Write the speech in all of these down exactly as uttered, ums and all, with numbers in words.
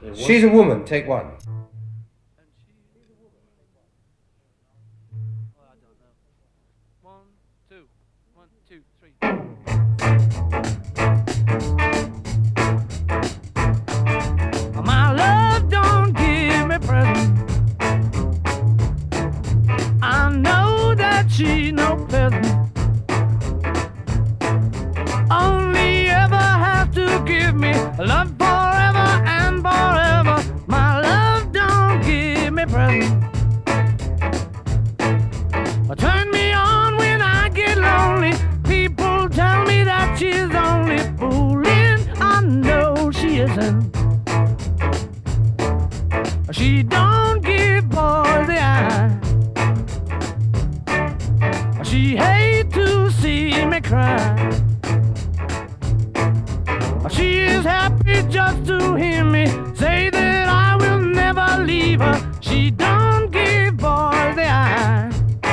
She's a woman, take one. My love don't give me presents. I know that she's no peasant. Only ever have to give me love forever and forever. My love don't give me presents. Turn me on when I get lonely. People tell me that she's only fooling. I know she isn't. She don't give boys the eye. She hate to see me cry. She is happy just to hear me say that I will never leave her. She don't give boys the eye.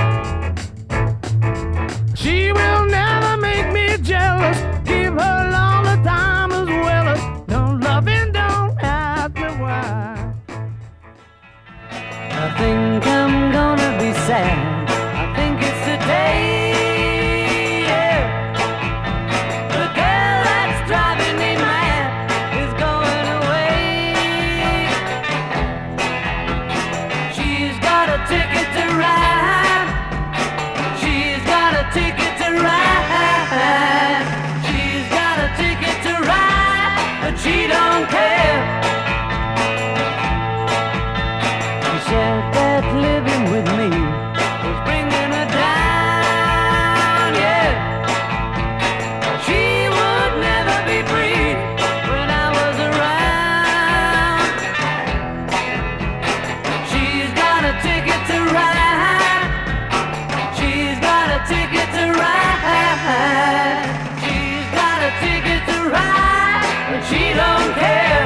She will never make me jealous. Give her all the time as well as don't love and don't ask me why. I think I'm gonna be sad. I think it's today, yeah. The girl that's driving me mad is going away. She's got a ticket to ride. She's got a ticket to ride. She's got a ticket to ride, but she don't care. She said that living with me was bringing her down, yeah. She would never be free when I was around. She's got a ticket to ride. She's got a ticket to ride. She's got a ticket to ride, but she don't care.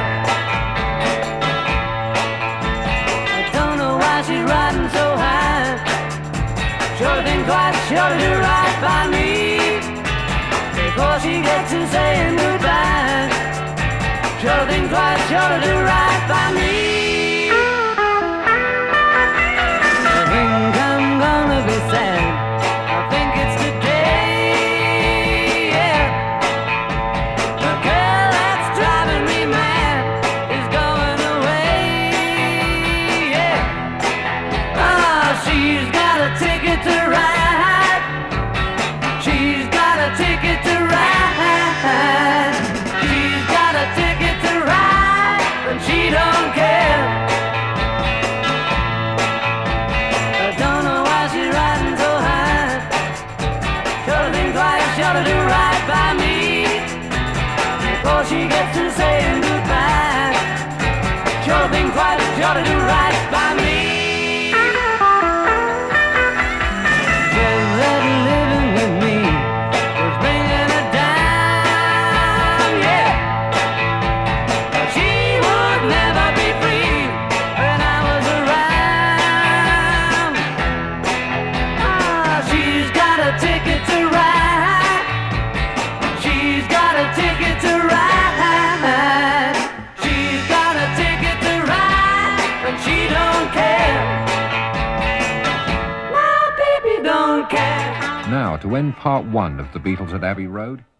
I don't know why she's riding so high. Sure thing quite sure to do right by me before she gets to saying goodbye. Sure thing quite sure to do right by me. I think I'm gonna be sad. I think it's today, yeah. The girl that's driving me mad is going away, yeah. Ah, she's got a ticket to ride. She's got a ticket to ride. She's got a ticket to ride, but she don't care. I don't know why she's riding so high. Sure thing quite sure to do right by me before she gets to saying goodbye. Sure thing quite sure to do right by me. Said that living with me was bringing her down, yeah. She would never be free when I was around. Ah, she's got a ticket to ride. She's got a ticket to ride. She's got a ticket to ride, but she don't care. My baby don't care. Now, to end part one of the Beatles at Abbey Road,